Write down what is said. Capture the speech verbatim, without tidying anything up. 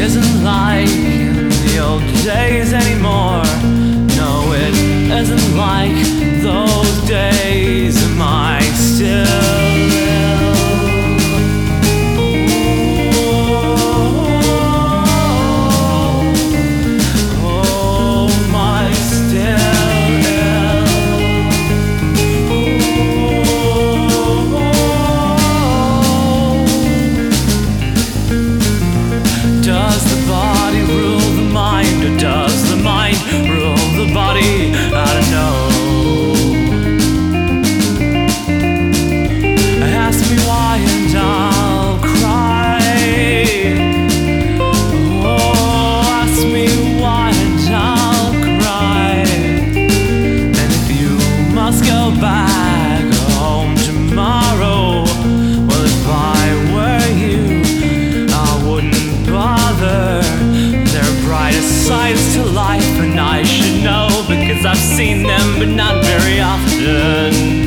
isn't like the old days anymore. No, it isn't like those days. Am I still ill? Oh, am I still ill? Does the body rule the mind, or does the mind rule the body? I don't know. Ask me why and I'll cry. Oh, ask me why and I'll cry. And if you must go back home tomorrow, well, if I were you, I wouldn't bother. There are brighter sides to life, and I should know, because I've seen them, but not very often.